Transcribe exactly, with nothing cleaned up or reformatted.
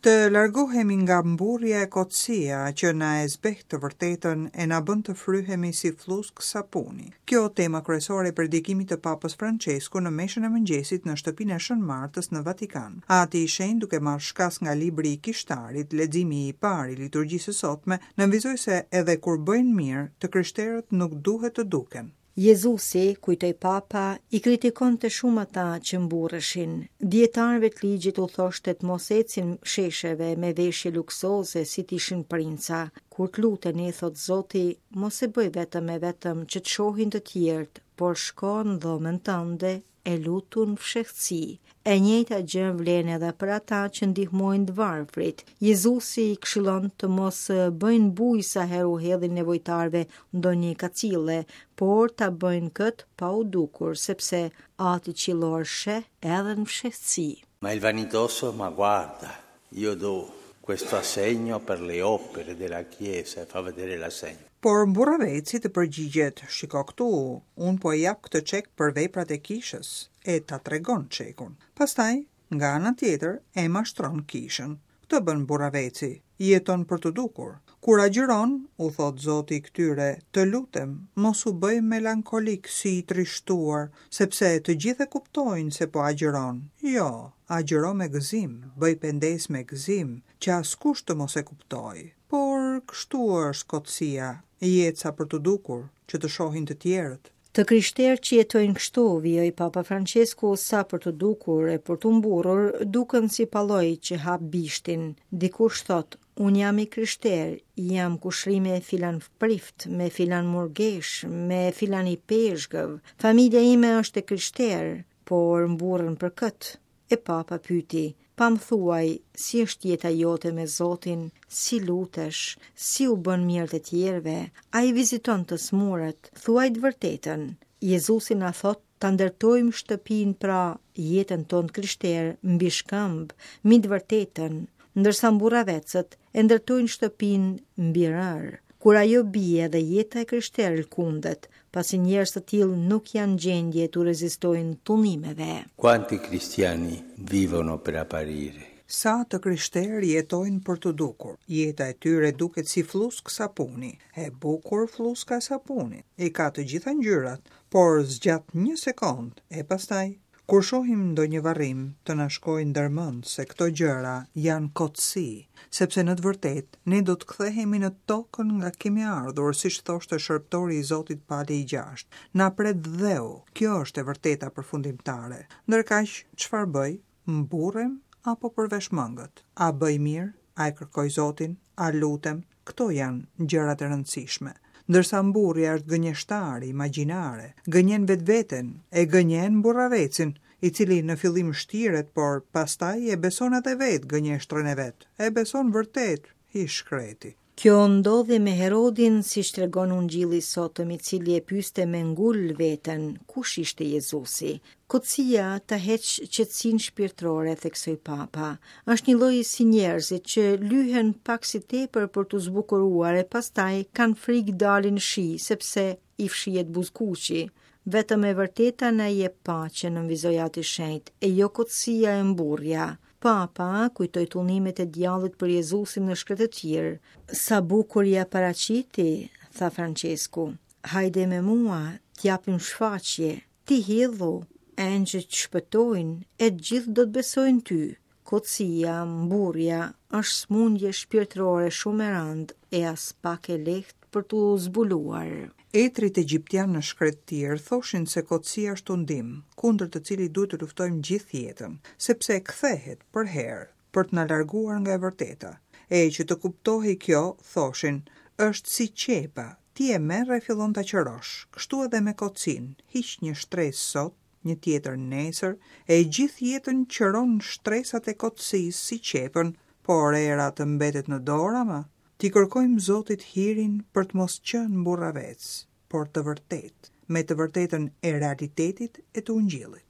Të largohemi nga mburrja e kotësia që na e zbeh të vërtetën e na bën të fryhemi si flusk sapuni. Kjo tema kryesore e predikimit të Papës Francesku në meshën e mëngjesit në shtëpinë e Shën Martës në Vatikan. Ati i shenjtë duke marrë shkas nga libri i Kishtarit, leximi i parë i liturgjisë së sotme, nënvizoi se edhe kur bëjnë mirë, të krishterët nuk duhet të duken. Jezusi, kujtoi Papa, i kritikon të shumë ata që mburreshin. Dietarëve të ligjit u thoshte të mos ecin shesheve me veshje luksoze si të ishin princa. Kur të luteni, thot Zoti, mos e bëj vetëm e vetëm që të shohin të tjerët, por shko në dhomën tënde e lutu në fshehtësi. E njëjta gjë vlen edhe për ata që ndihmojnë të varfrit. Jezusi i këshillon të mos bëjnë bujë sa herë u hedhin nevojtarve ndonjë kacille, por ta bëjnë kët pa u dukur, sepse Ati qiellor sheh edhe në fshehtësi. Ma il vanitoso, ma guarda, io do questo assegno per le opere della Chiesa e fa vedere l'assegno. Por mburraveci të përgjigjet, shiko këtu, unë po jap këtë çek për veprat e kishës, e ta tregon çekun. Pastaj, nga ana tjetër, e mashtron kishën. Këtë bën mburraveci, jeton për të dukur. Kur agjiron, u thot Zoti këtyre, të lutem, mos u bëj melankolik si i trishtuar, sepse të gjithë e kuptojnë se po agjiron. Jo, agjiro me gëzim, bëj pendes me gëzim, që askush të mos e kuptoj. Por kështu është kotësia, jeca për të dukur, që të shohin të tjerët. Të krishterë që jetojnë kështu, vijoi Papa Francesku, sa për të dukur e për të mburur, duken si palloj që hap bishtin. Dikush thot, unë jam i krishter, jam kushri me filan prift, me filan murgesh, me filan i peshgëv. Familja ime është e krishter, por mburren për kët. E Papa pyeti, pa më thuaj, si është jeta jote me Zotin, si lutesh, si u bën mirë të tjerve, a i viziton të smurët, thuaj të vërtetën. Jezusi na thot të ndërtojmë shtëpin pra jetën tonë krishterë mbi shkëmb, mbi të vërtetën, ndërsa mburravecët e ndërtojnë shtëpin mbi rër. Kur ajo bie dhe jeta e krishterë lkundet, pasi njerëz të tillë nuk janë gjendje të rezistojnë tunimeve. Quanti cristiani vivono per apparire? Sa të krishterë jetojnë për të dukur. Jeta e tyre duket si flusk sapuni, e bukur fluska e sapunit. I ka të gjitha ngjyrat, por zgjat një sekond e pastaj kur shohim ndonjë varrim, të na shkojë ndërmend se këto gjëra janë kotësi, sepse në të vërtetë ne do të kthehemi në tokën nga kemi ardhur, siç thoshte shërptori i Zotit Pali i gjashtë. Na pret dheu, kjo është e vërteta përfundimtare. Ndërkaq, çfarë bëj? Mburrem apo përveshmëngët? A bëj mirë? A e kërkoj Zotin? A lutem? Këto janë gjërat e rëndësishme. Ndërsa mburrja është gënjeshtare, imagjinare, gënjen vetveten, e gënjen mburravecin, i cili në fillim shtiret, por pastaj e beson atë vet gënjeshtrën e vet. E beson vërtet, i shkreti. Kjo ndodhi me Herodin, si tregon Ungjilli sotëm, i cili e pyeste me ngul veten, kush ishte Jezusi. Kotësia të heq qetësinë shpirtërore, theksoi Papa. Është një lloj si njerëzit që lyhen pak si tepër për të zbukuruar e pastaj kanë frikë dalin shi, sepse i fshihet buzëkuqi. Vetëm e vërteta na jep paqe, nënvizoi Ati i Shenjtë, e jo kotësia e mburrja. Papa kujtoi tullnimet e djallit për Jezusin në shkretëtir. Sa bukur ja paraqiti, tha Francesku. Hajde me mua, t'japim shfaqje. Ti hidhu, engjëjt shpëtojnë, e gjithë do të besojnë ty. Kotësia, mburrja, është smundje shpirtërore shumë e rëndë e as pak e lehtë për t'u zbuluar. Etrit egjiptian në shkretëtir thoshin se kotësia është undim, kundër të cilit duhet të luftojmë gjithë jetën, sepse kthehet për herë për të na larguar nga e vërteta. E që të kuptohej kjo, thoshin, është si qepa, ti e merr e fillon ta qërosh. Kështu edhe me kotësinë, hiq një shtresë sot, një tjetër nesër, e gjithë jetën qëron shtresat e kotësisë si qepën, por era të mbetet në dorë ama. Ti kërkojmë Zotit hirin për të mos qenë mburravec, por të vërtet, me të vërtetën e realitetit e të Ungjillit.